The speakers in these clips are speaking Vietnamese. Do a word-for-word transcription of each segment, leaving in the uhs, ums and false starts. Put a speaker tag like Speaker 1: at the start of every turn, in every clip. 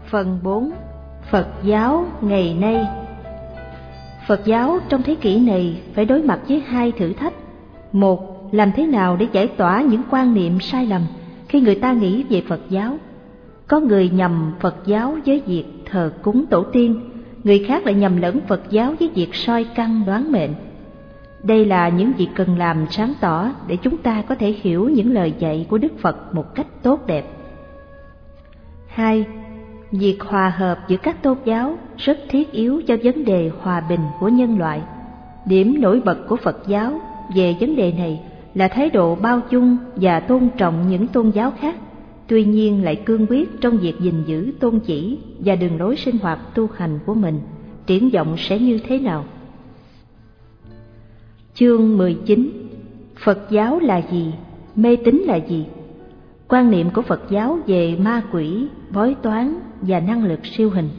Speaker 1: Phần bốn. Phật giáo ngày nay. Phật giáo trong thế kỷ này phải đối mặt với hai thử thách. Một, làm thế nào để giải tỏa những quan niệm sai lầm khi người ta nghĩ về Phật giáo. Có người nhầm Phật giáo với việc thờ cúng tổ tiên, người khác lại nhầm lẫn Phật giáo với việc soi căn đoán mệnh. Đây là những việc cần làm sáng tỏ để chúng ta có thể hiểu những lời dạy của Đức Phật một cách tốt đẹp. Hai, việc hòa hợp giữa các tôn giáo rất thiết yếu cho vấn đề hòa bình của nhân loại. Điểm nổi bật của Phật giáo về vấn đề này là thái độ bao dung và tôn trọng những tôn giáo khác, tuy nhiên lại cương quyết trong việc gìn giữ tôn chỉ và đường lối sinh hoạt tu hành của mình. Triển vọng sẽ như thế nào? Chương mười chín. Phật giáo là gì? Mê tín là gì? Quan niệm của Phật giáo về ma quỷ, bói toán và năng lực siêu hình.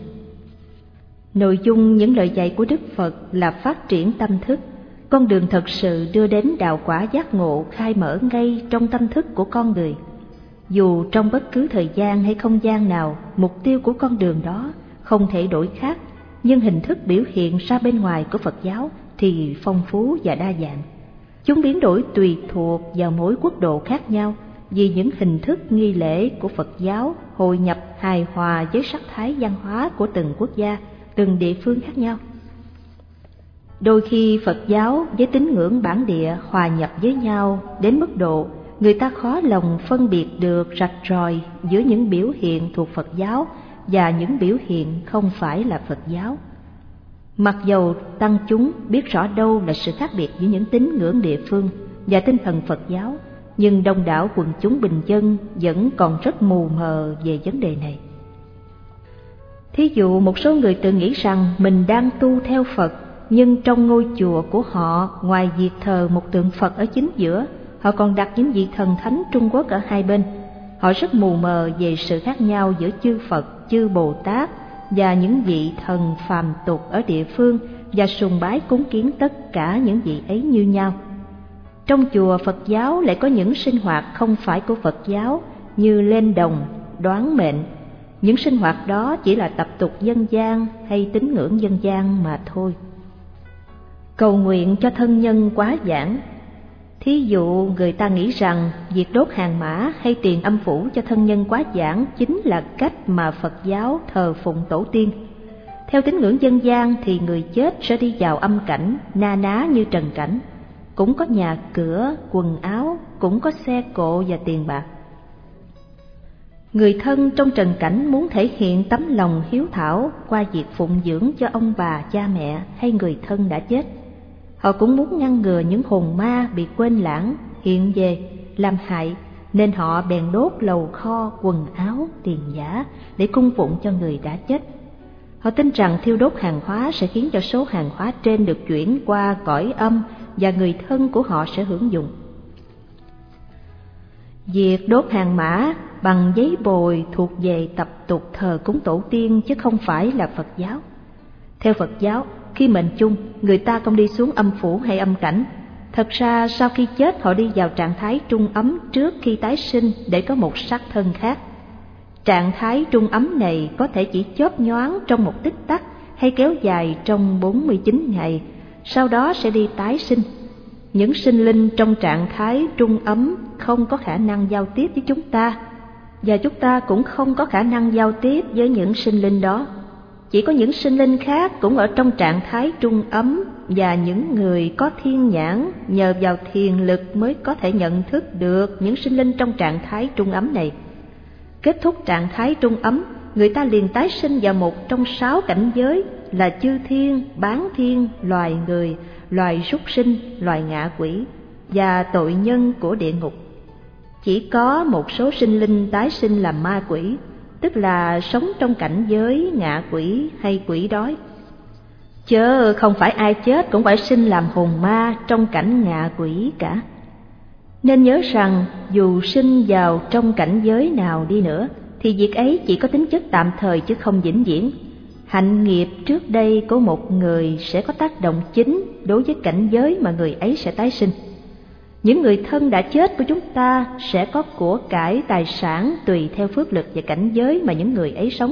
Speaker 1: Nội dung những lời dạy của Đức Phật là phát triển tâm thức, con đường thật sự đưa đến đạo quả giác ngộ khai mở ngay trong tâm thức của con người. Dù trong bất cứ thời gian hay không gian nào, mục tiêu của con đường đó không thể đổi khác, nhưng hình thức biểu hiện ra bên ngoài của Phật giáo thì phong phú và đa dạng. Chúng biến đổi tùy thuộc vào mỗi quốc độ khác nhau, vì những hình thức nghi lễ của Phật giáo hội nhập hài hòa với sắc thái văn hóa của từng quốc gia, từng địa phương khác nhau. Đôi khi Phật giáo với tín ngưỡng bản địa hòa nhập với nhau đến mức độ người ta khó lòng phân biệt được rạch ròi giữa những biểu hiện thuộc Phật giáo và những biểu hiện không phải là Phật giáo. Mặc dầu tăng chúng biết rõ đâu là sự khác biệt giữa những tín ngưỡng địa phương và tinh thần Phật giáo, nhưng đông đảo quần chúng bình dân vẫn còn rất mù mờ về vấn đề này. Thí dụ một số người tự nghĩ rằng mình đang tu theo Phật, nhưng trong ngôi chùa của họ, ngoài việc thờ một tượng Phật ở chính giữa, họ còn đặt những vị thần thánh Trung Quốc ở hai bên. Họ rất mù mờ về sự khác nhau giữa chư Phật, chư Bồ Tát và những vị thần phàm tục ở địa phương, và sùng bái cúng kiến tất cả những vị ấy như nhau. Trong chùa Phật giáo lại có những sinh hoạt không phải của Phật giáo như lên đồng, đoán mệnh. Những sinh hoạt đó chỉ là tập tục dân gian hay tín ngưỡng dân gian mà thôi. Cầu nguyện cho thân nhân quá giản. Thí dụ người ta nghĩ rằng việc đốt hàng mã hay tiền âm phủ cho thân nhân quá giản chính là cách mà Phật giáo thờ phụng tổ tiên. Theo tín ngưỡng dân gian thì người chết sẽ đi vào âm cảnh, na ná như trần cảnh. Cũng có nhà cửa, quần áo, cũng có xe cộ và tiền bạc. Người thân trong trần cảnh muốn thể hiện tấm lòng hiếu thảo qua việc phụng dưỡng cho ông bà, cha mẹ hay người thân đã chết. Họ cũng muốn ngăn ngừa những hồn ma bị quên lãng hiện về làm hại, nên họ bèn đốt lầu kho, quần áo, tiền giả để cung phụng cho người đã chết. Họ tin rằng thiêu đốt hàng hóa sẽ khiến cho số hàng hóa trên được chuyển qua cõi âm và người thân của họ sẽ hưởng dụng. Việc đốt hàng mã bằng giấy bồi thuộc về tập tục thờ cúng tổ tiên chứ không phải là Phật giáo. Theo Phật giáo, khi mệnh chung, người ta không đi xuống âm phủ hay âm cảnh. Thật ra sau khi chết họ đi vào trạng thái trung ấm trước khi tái sinh để có một xác thân khác. Trạng thái trung ấm này có thể chỉ chớp nhoáng trong một tích tắc hay kéo dài trong bốn mươi chín ngày, sau đó sẽ đi tái sinh. Những sinh linh trong trạng thái trung ấm không có khả năng giao tiếp với chúng ta, và chúng ta cũng không có khả năng giao tiếp với những sinh linh đó. Chỉ có những sinh linh khác cũng ở trong trạng thái trung ấm, và những người có thiên nhãn nhờ vào thiền lực mới có thể nhận thức được những sinh linh trong trạng thái trung ấm này. Kết thúc trạng thái trung ấm, người ta liền tái sinh vào một trong sáu cảnh giới là chư thiên, bán thiên, loài người, loài súc sinh, loài ngạ quỷ và tội nhân của địa ngục. Chỉ có một số sinh linh tái sinh làm ma quỷ, tức là sống trong cảnh giới ngạ quỷ hay quỷ đói. Chớ không phải ai chết cũng phải sinh làm hồn ma trong cảnh ngạ quỷ cả. Nên nhớ rằng dù sinh vào trong cảnh giới nào đi nữa thì việc ấy chỉ có tính chất tạm thời chứ không vĩnh viễn. Hạnh nghiệp trước đây của một người sẽ có tác động chính đối với cảnh giới mà người ấy sẽ tái sinh. Những người thân đã chết của chúng ta sẽ có của cải tài sản tùy theo phước lực và cảnh giới mà những người ấy sống.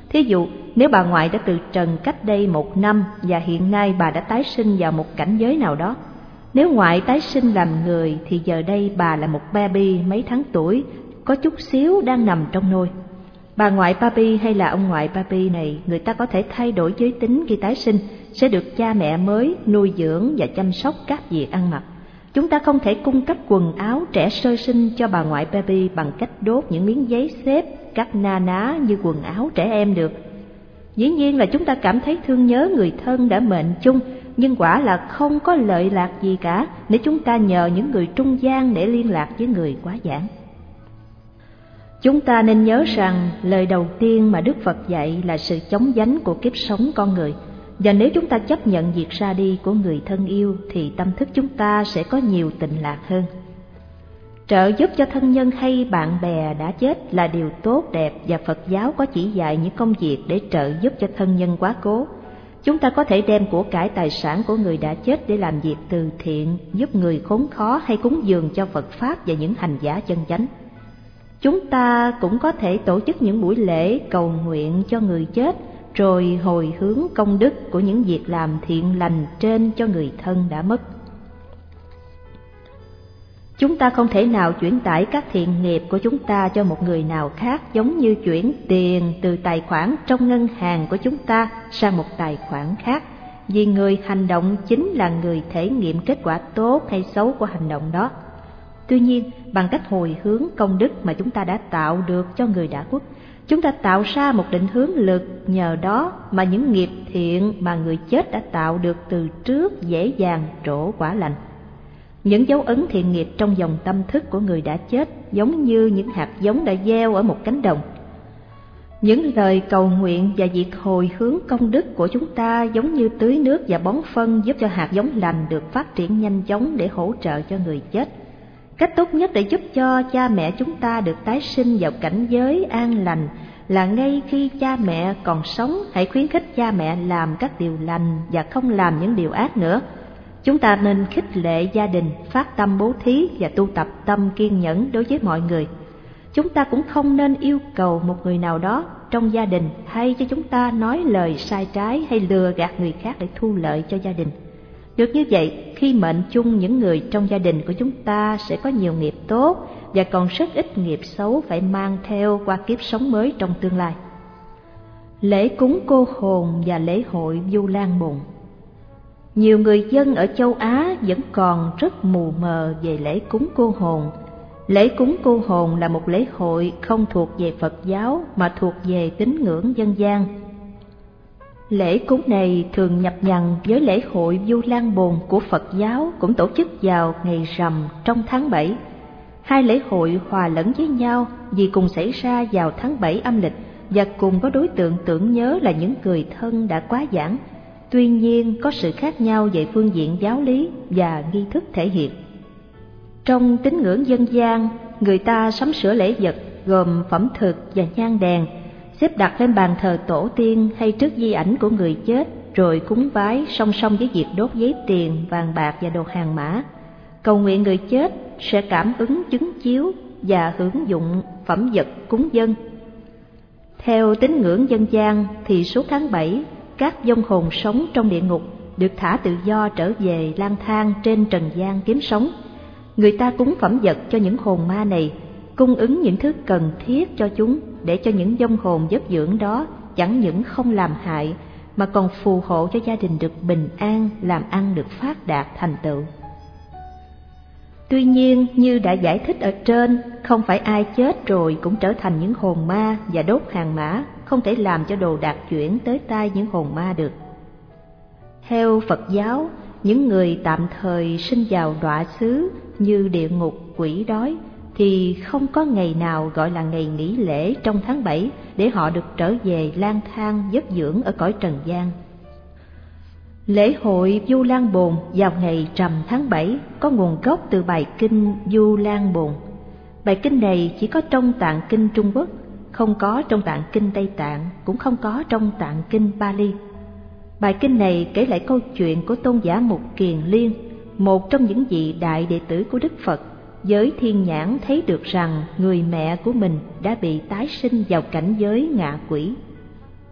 Speaker 1: Thí dụ, nếu bà ngoại đã từ trần cách đây một năm và hiện nay bà đã tái sinh vào một cảnh giới nào đó. Nếu ngoại tái sinh làm người thì giờ đây bà là một baby mấy tháng tuổi, có chút xíu đang nằm trong nôi. Bà ngoại baby hay là ông ngoại baby này, người ta có thể thay đổi giới tính khi tái sinh, sẽ được cha mẹ mới nuôi dưỡng và chăm sóc các việc ăn mặc. Chúng ta không thể cung cấp quần áo trẻ sơ sinh cho bà ngoại baby bằng cách đốt những miếng giấy xếp cắt na ná như quần áo trẻ em được. Dĩ nhiên là chúng ta cảm thấy thương nhớ người thân đã mệnh chung, nhưng quả là không có lợi lạc gì cả nếu chúng ta nhờ những người trung gian để liên lạc với người quá giảng. Chúng ta nên nhớ rằng lời đầu tiên mà Đức Phật dạy là sự chóng vánh của kiếp sống con người. Và nếu chúng ta chấp nhận việc ra đi của người thân yêu thì tâm thức chúng ta sẽ có nhiều tịnh lạc hơn. Trợ giúp cho thân nhân hay bạn bè đã chết là điều tốt đẹp, và Phật giáo có chỉ dạy những công việc để trợ giúp cho thân nhân quá cố. Chúng ta có thể đem của cải tài sản của người đã chết để làm việc từ thiện, giúp người khốn khó hay cúng dường cho Phật Pháp và những hành giả chân chánh. Chúng ta cũng có thể tổ chức những buổi lễ cầu nguyện cho người chết, rồi hồi hướng công đức của những việc làm thiện lành trên cho người thân đã mất. Chúng ta không thể nào chuyển tải các thiện nghiệp của chúng ta cho một người nào khác, giống như chuyển tiền từ tài khoản trong ngân hàng của chúng ta sang một tài khoản khác, vì người hành động chính là người thể nghiệm kết quả tốt hay xấu của hành động đó. Tuy nhiên, bằng cách hồi hướng công đức mà chúng ta đã tạo được cho người đã khuất, chúng ta tạo ra một định hướng lực, nhờ đó mà những nghiệp thiện mà người chết đã tạo được từ trước dễ dàng trổ quả lành. Những dấu ấn thiện nghiệp trong dòng tâm thức của người đã chết giống như những hạt giống đã gieo ở một cánh đồng. Những lời cầu nguyện và việc hồi hướng công đức của chúng ta giống như tưới nước và bón phân, giúp cho hạt giống lành được phát triển nhanh chóng để hỗ trợ cho người chết. Cách tốt nhất để giúp cho cha mẹ chúng ta được tái sinh vào cảnh giới an lành là ngay khi cha mẹ còn sống, hãy khuyến khích cha mẹ làm các điều lành và không làm những điều ác nữa. Chúng ta nên khích lệ gia đình phát tâm bố thí và tu tập tâm kiên nhẫn đối với mọi người. Chúng ta cũng không nên yêu cầu một người nào đó trong gia đình hay cho chúng ta nói lời sai trái hay lừa gạt người khác để thu lợi cho gia đình. Được như vậy, khi mệnh chung những người trong gia đình của chúng ta sẽ có nhiều nghiệp tốt và còn rất ít nghiệp xấu phải mang theo qua kiếp sống mới trong tương lai. Lễ cúng cô hồn và lễ hội Vu Lan Bồn. Nhiều người dân ở châu Á vẫn còn rất mù mờ về lễ cúng cô hồn. Lễ cúng cô hồn là một lễ hội không thuộc về Phật giáo mà thuộc về tín ngưỡng dân gian. Lễ cúng này thường nhập nhằng với lễ hội Vu Lan Bồn của Phật giáo, cũng tổ chức vào ngày rằm trong tháng bảy. Hai lễ hội hòa lẫn với nhau vì cùng xảy ra vào tháng bảy âm lịch và cùng có đối tượng tưởng nhớ là những người thân đã quá giảng. Tuy nhiên có sự khác nhau về phương diện giáo lý và nghi thức thể hiện. Trong tín ngưỡng dân gian, người ta sắm sửa lễ vật gồm phẩm thực và nhang đèn, xếp đặt lên bàn thờ tổ tiên hay trước di ảnh của người chết, rồi cúng vái song song với việc đốt giấy tiền, vàng bạc và đồ hàng mã. Cầu nguyện người chết sẽ cảm ứng chứng chiếu và hưởng dụng phẩm vật cúng dâng. Theo tín ngưỡng dân gian thì suốt tháng bảy, các vong hồn sống trong địa ngục được thả tự do trở về lang thang trên trần gian kiếm sống. Người ta cúng phẩm vật cho những hồn ma này, cung ứng những thứ cần thiết cho chúng để cho những vong hồn vất dưỡng đó chẳng những không làm hại mà còn phù hộ cho gia đình được bình an, làm ăn được phát đạt thành tựu. Tuy nhiên, như đã giải thích ở trên, không phải ai chết rồi cũng trở thành những hồn ma và đốt hàng mã, không thể làm cho đồ đạc chuyển tới tay những hồn ma được. Theo Phật giáo, những người tạm thời sinh vào đọa xứ như địa ngục, quỷ đói thì không có ngày nào gọi là ngày nghỉ lễ trong tháng bảy để họ được trở về lang thang vất dưỡng ở cõi trần gian. Lễ hội Vu Lan Bồn vào ngày rằm tháng bảy có nguồn gốc từ bài kinh Vu Lan Bồn. Bài kinh này chỉ có trong tạng kinh Trung Quốc, không có trong tạng kinh Tây Tạng, cũng không có trong tạng kinh Pali. Bài kinh này kể lại câu chuyện của tôn giả Mục Kiền Liên, một trong những vị đại đệ tử của Đức Phật, với thiên nhãn thấy được rằng người mẹ của mình đã bị tái sinh vào cảnh giới ngạ quỷ.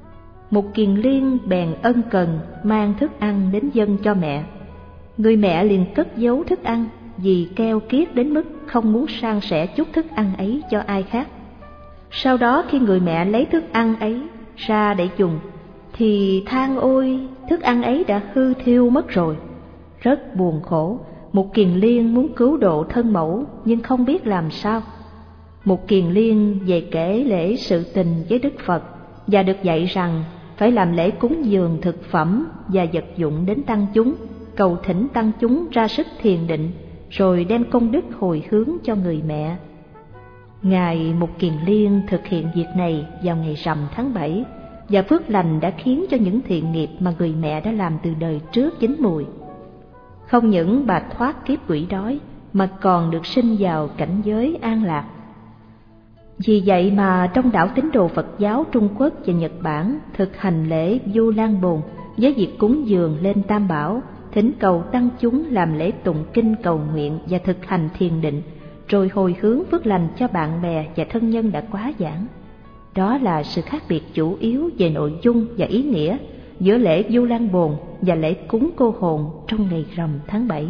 Speaker 1: Mục Kiền Liên bèn ân cần mang thức ăn đến dâng cho mẹ. Người mẹ liền cất giấu thức ăn vì keo kiết đến mức không muốn san sẻ chút thức ăn ấy cho ai khác. Sau đó khi người mẹ lấy thức ăn ấy ra để dùng thì than ôi, thức ăn ấy đã hư thiêu mất rồi. Rất buồn khổ, Mục Kiền Liên muốn cứu độ thân mẫu nhưng không biết làm sao. Mục Kiền Liên về kể lễ sự tình với Đức Phật và được dạy rằng phải làm lễ cúng dường thực phẩm và vật dụng đến tăng chúng, cầu thỉnh tăng chúng ra sức thiền định, rồi đem công đức hồi hướng cho người mẹ. Ngài Mục Kiền Liên thực hiện việc này vào ngày rằm tháng bảy, và phước lành đã khiến cho những thiện nghiệp mà người mẹ đã làm từ đời trước chín mùi. Không những bà thoát kiếp quỷ đói mà còn được sinh vào cảnh giới an lạc. Vì vậy mà trong đảo tín đồ Phật giáo Trung Quốc và Nhật Bản thực hành lễ Vu Lan Bồn với việc cúng dường lên Tam Bảo, thỉnh cầu tăng chúng làm lễ tụng kinh cầu nguyện và thực hành thiền định, rồi hồi hướng phước lành cho bạn bè và thân nhân đã quá giảng. Đó là sự khác biệt chủ yếu về nội dung và ý nghĩa giữa lễ Vu Lan Bồn và lễ cúng cô hồn trong ngày rằm tháng bảy.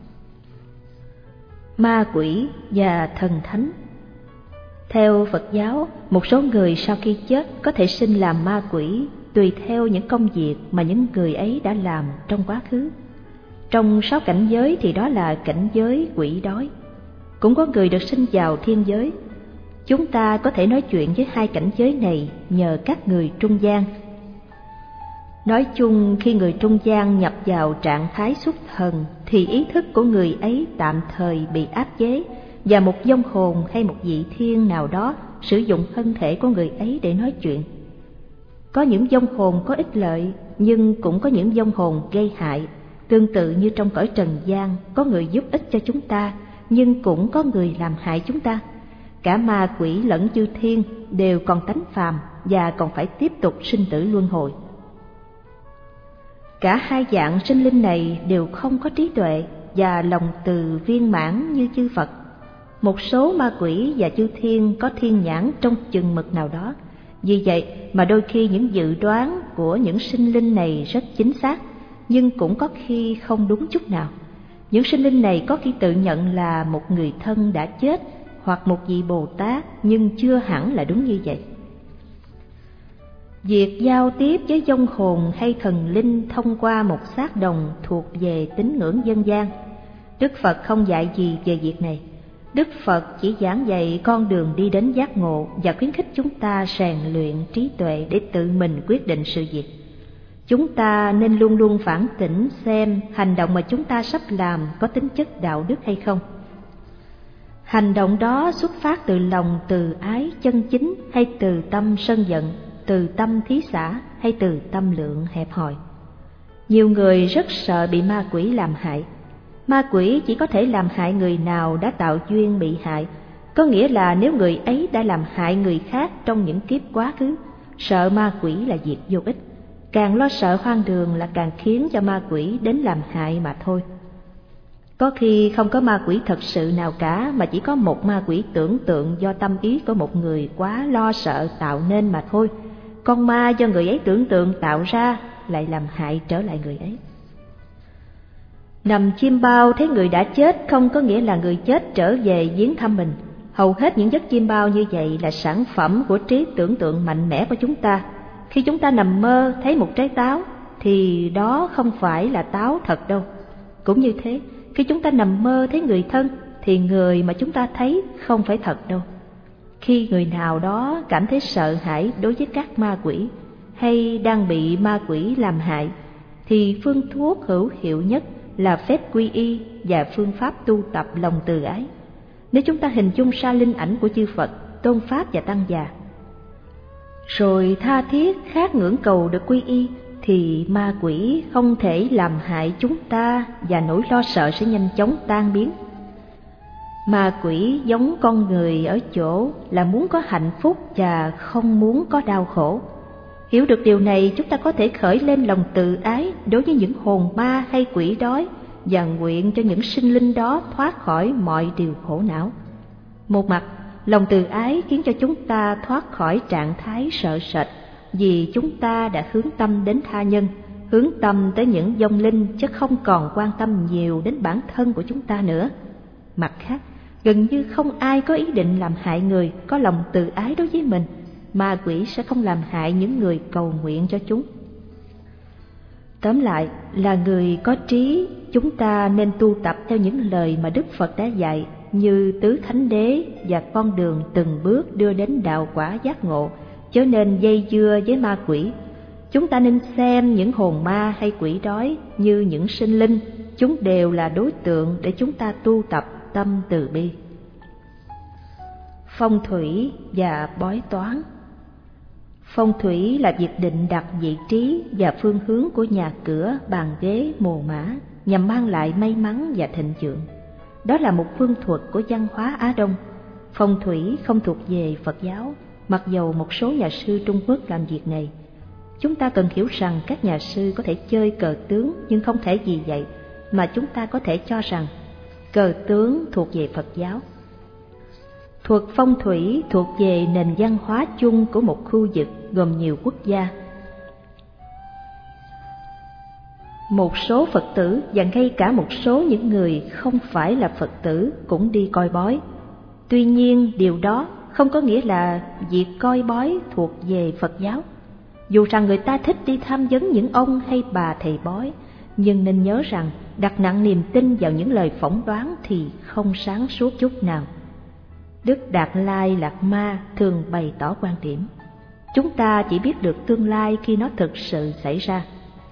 Speaker 1: Ma quỷ và thần thánh. Theo Phật giáo, một số người sau khi chết có thể sinh làm ma quỷ tùy theo những công việc mà những người ấy đã làm trong quá khứ. Trong sáu cảnh giới thì đó là cảnh giới quỷ đói. Cũng có người được sinh vào thiên giới. Chúng ta có thể nói chuyện với hai cảnh giới này nhờ các người trung gian. Nói chung, khi người trung gian nhập vào trạng thái xuất thần thì ý thức của người ấy tạm thời bị áp chế, và một vong hồn hay một vị thiên nào đó sử dụng thân thể của người ấy để nói chuyện. Có những vong hồn có ích lợi, nhưng cũng có những vong hồn gây hại. Tương tự như trong cõi trần gian, có người giúp ích cho chúng ta, nhưng cũng có người làm hại chúng ta. Cả ma quỷ lẫn chư thiên đều còn tánh phàm và còn phải tiếp tục sinh tử luân hồi. Cả hai dạng sinh linh này đều không có trí tuệ và lòng từ viên mãn như chư Phật. Một số ma quỷ và chư thiên có thiên nhãn trong chừng mực nào đó. Vì vậy mà đôi khi những dự đoán của những sinh linh này rất chính xác, nhưng cũng có khi không đúng chút nào. Những sinh linh này có khi tự nhận là một người thân đã chết hoặc một vị Bồ Tát, nhưng chưa hẳn là đúng như vậy. Việc giao tiếp với vong hồn hay thần linh thông qua một xác đồng thuộc về tín ngưỡng dân gian. Đức Phật không dạy gì về việc này. Đức Phật chỉ giảng dạy con đường đi đến giác ngộ và khuyến khích chúng ta rèn luyện trí tuệ để tự mình quyết định sự việc. Chúng ta nên luôn luôn phản tỉnh xem hành động mà chúng ta sắp làm có tính chất đạo đức hay không. Hành động đó xuất phát từ lòng từ ái chân chính hay từ tâm sân giận, từ tâm thí xả hay từ tâm lượng hẹp hòi. Nhiều người rất sợ bị ma quỷ làm hại. Ma quỷ chỉ có thể làm hại người nào đã tạo duyên bị hại, có nghĩa là nếu người ấy đã làm hại người khác trong những kiếp quá khứ, sợ ma quỷ là việc vô ích. Càng lo sợ hoang đường là càng khiến cho ma quỷ đến làm hại mà thôi. Có khi không có ma quỷ thật sự nào cả, mà chỉ có một ma quỷ tưởng tượng do tâm ý của một người quá lo sợ tạo nên mà thôi. Con ma do người ấy tưởng tượng tạo ra lại làm hại trở lại người ấy. Nằm chiêm bao thấy người đã chết không có nghĩa là người chết trở về viếng thăm mình. Hầu hết những giấc chiêm bao như vậy là sản phẩm của trí tưởng tượng mạnh mẽ của chúng ta. Khi chúng ta nằm mơ thấy một trái táo thì đó không phải là táo thật đâu. Cũng như thế, khi chúng ta nằm mơ thấy người thân thì người mà chúng ta thấy không phải thật đâu. Khi người nào đó cảm thấy sợ hãi đối với các ma quỷ hay đang bị ma quỷ làm hại thì phương thuốc hữu hiệu nhất là phép quy y và phương pháp tu tập lòng từ ái. Nếu chúng ta hình dung ra linh ảnh của chư Phật, tôn pháp và tăng già, rồi tha thiết khát ngưỡng cầu được quy y, thì ma quỷ không thể làm hại chúng ta và nỗi lo sợ sẽ nhanh chóng tan biến. Ma quỷ giống con người ở chỗ là muốn có hạnh phúc và không muốn có đau khổ. Hiểu được điều này, chúng ta có thể khởi lên lòng từ ái đối với những hồn ma hay quỷ đói và nguyện cho những sinh linh đó thoát khỏi mọi điều khổ não. Một mặt, lòng từ ái khiến cho chúng ta thoát khỏi trạng thái sợ sệt, vì chúng ta đã hướng tâm đến tha nhân, hướng tâm tới những vong linh, chứ không còn quan tâm nhiều đến bản thân của chúng ta nữa. Mặt khác, gần như không ai có ý định làm hại người, có lòng từ ái đối với mình. Ma quỷ sẽ không làm hại những người cầu nguyện cho chúng. Tóm lại, là người có trí, chúng ta nên tu tập theo những lời mà Đức Phật đã dạy, như tứ thánh đế và con đường từng bước đưa đến đạo quả giác ngộ, chớ nên dây dưa với ma quỷ. Chúng ta nên xem những hồn ma hay quỷ đói như những sinh linh, chúng đều là đối tượng để chúng ta tu tập tâm từ bi. Phong thủy và bói toán. Phong thủy là việc định đặt vị trí và phương hướng của nhà cửa, bàn ghế, mồ mã nhằm mang lại may mắn và thịnh vượng. Đó là một phương thuật của văn hóa Á Đông. Phong thủy không thuộc về Phật giáo, mặc dầu một số nhà sư Trung Quốc làm việc này. Chúng ta cần hiểu rằng các nhà sư có thể chơi cờ tướng, nhưng không thể vì vậy mà chúng ta có thể cho rằng cờ tướng thuộc về Phật giáo. Thuật phong thủy thuộc về nền văn hóa chung của một khu vực gồm nhiều quốc gia. Một số Phật tử và ngay cả một số những người không phải là Phật tử cũng đi coi bói. Tuy nhiên, điều đó không có nghĩa là việc coi bói thuộc về Phật giáo. Dù rằng người ta thích đi tham vấn những ông hay bà thầy bói, nhưng nên nhớ rằng đặt nặng niềm tin vào những lời phỏng đoán thì không sáng suốt chút nào. Đức Đạt Lai Lạt Ma thường bày tỏ quan điểm: chúng ta chỉ biết được tương lai khi nó thực sự xảy ra.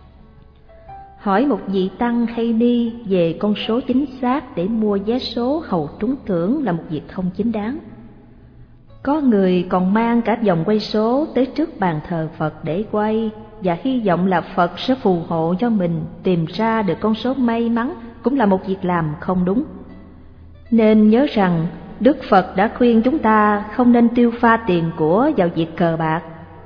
Speaker 1: Hỏi một vị tăng hay ni về con số chính xác để mua vé số hầu trúng thưởng là một việc không chính đáng. Có người còn mang cả vòng quay số tới trước bàn thờ Phật để quay, và hy vọng là Phật sẽ phù hộ cho mình tìm ra được con số may mắn, cũng là một việc làm không đúng. Nên nhớ rằng Đức Phật đã khuyên chúng ta không nên tiêu pha tiền của vào việc cờ bạc.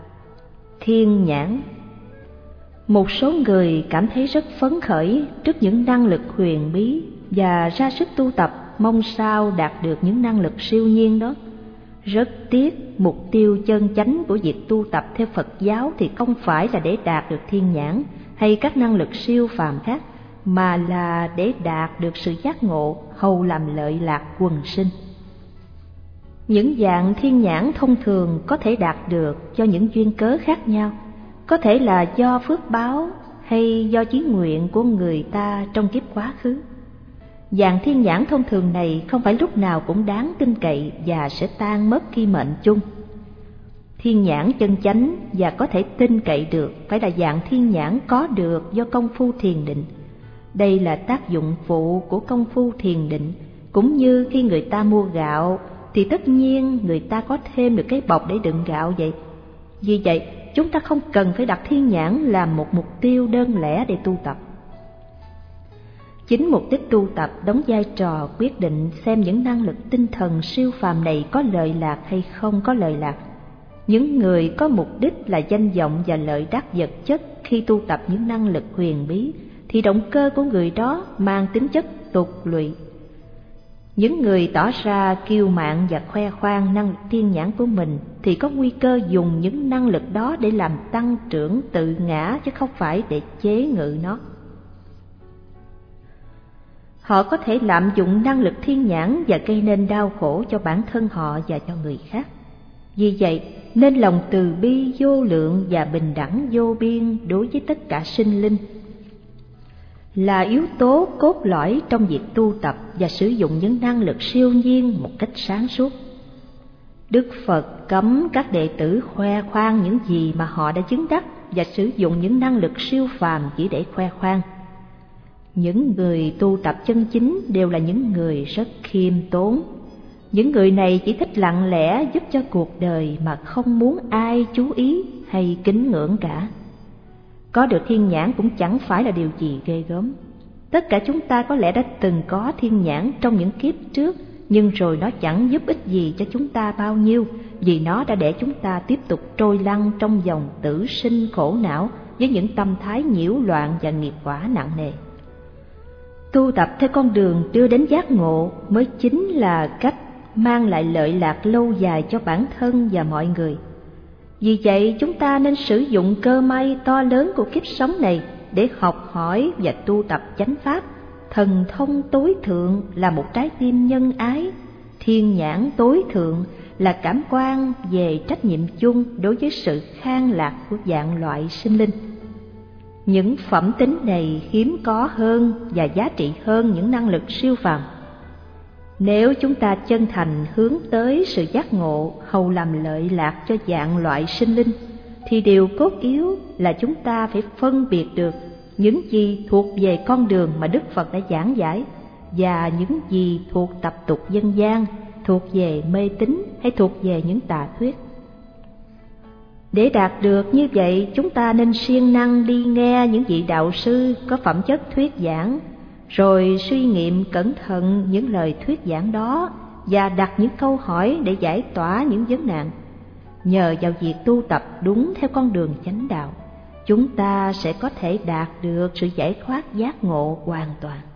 Speaker 1: Thiên nhãn. Một số người cảm thấy rất phấn khởi trước những năng lực huyền bí và ra sức tu tập mong sao đạt được những năng lực siêu nhiên đó. Rất tiếc, mục tiêu chân chánh của việc tu tập theo Phật giáo thì không phải là để đạt được thiên nhãn hay các năng lực siêu phàm khác, mà là để đạt được sự giác ngộ, hầu làm lợi lạc quần sinh. Những dạng thiên nhãn thông thường có thể đạt được do những duyên cớ khác nhau, có thể là do phước báo hay do chí nguyện của người ta trong kiếp quá khứ. Dạng thiên nhãn thông thường này không phải lúc nào cũng đáng tin cậy và sẽ tan mất khi mệnh chung. Thiên nhãn chân chánh và có thể tin cậy được phải là dạng thiên nhãn có được do công phu thiền định. Đây là tác dụng phụ của công phu thiền định, cũng như khi người ta mua gạo thì tất nhiên người ta có thêm được cái bọc để đựng gạo vậy. Vì vậy, chúng ta không cần phải đặt thiên nhãn làm một mục tiêu đơn lẻ để tu tập. Chính mục đích tu tập đóng vai trò quyết định xem những năng lực tinh thần siêu phàm này có lợi lạc hay không có lợi lạc. Những người có mục đích là danh vọng và lợi đắc vật chất khi tu tập những năng lực huyền bí thì động cơ của người đó mang tính chất tục lụy. Những người tỏ ra kiêu mạn và khoe khoang năng lực thiên nhãn của mình thì có nguy cơ dùng những năng lực đó để làm tăng trưởng tự ngã, chứ không phải để chế ngự nó. Họ có thể lạm dụng năng lực thiên nhãn và gây nên đau khổ cho bản thân họ và cho người khác. Vì vậy, nên lòng từ bi vô lượng và bình đẳng vô biên đối với tất cả sinh linh là yếu tố cốt lõi trong việc tu tập và sử dụng những năng lực siêu nhiên một cách sáng suốt. Đức Phật cấm các đệ tử khoe khoang những gì mà họ đã chứng đắc và sử dụng những năng lực siêu phàm chỉ để khoe khoang. Những người tu tập chân chính đều là những người rất khiêm tốn. Những người này chỉ thích lặng lẽ giúp cho cuộc đời mà không muốn ai chú ý hay kính ngưỡng cả. Có được thiên nhãn cũng chẳng phải là điều gì ghê gớm. Tất cả chúng ta có lẽ đã từng có thiên nhãn trong những kiếp trước, nhưng rồi nó chẳng giúp ích gì cho chúng ta bao nhiêu, vì nó đã để chúng ta tiếp tục trôi lăn trong dòng tử sinh khổ não với những tâm thái nhiễu loạn và nghiệp quả nặng nề. Tu tập theo con đường đưa đến giác ngộ mới chính là cách mang lại lợi lạc lâu dài cho bản thân và mọi người. Vì vậy chúng ta nên sử dụng cơ may to lớn của kiếp sống này để học hỏi và tu tập chánh pháp. Thần thông tối thượng là một trái tim nhân ái, thiên nhãn tối thượng là cảm quan về trách nhiệm chung đối với sự khang lạc của vạn loại sinh linh. Những phẩm tính này hiếm có hơn và giá trị hơn những năng lực siêu phàm. Nếu chúng ta chân thành hướng tới sự giác ngộ hầu làm lợi lạc cho vạn loại sinh linh, thì điều cốt yếu là chúng ta phải phân biệt được những gì thuộc về con đường mà Đức Phật đã giảng giải và những gì thuộc tập tục dân gian, thuộc về mê tín hay thuộc về những tà thuyết. Để đạt được như vậy, chúng ta nên siêng năng đi nghe những vị đạo sư có phẩm chất thuyết giảng, rồi suy nghiệm cẩn thận những lời thuyết giảng đó và đặt những câu hỏi để giải tỏa những vấn nạn. Nhờ vào việc tu tập đúng theo con đường chánh đạo, chúng ta sẽ có thể đạt được sự giải thoát giác ngộ hoàn toàn.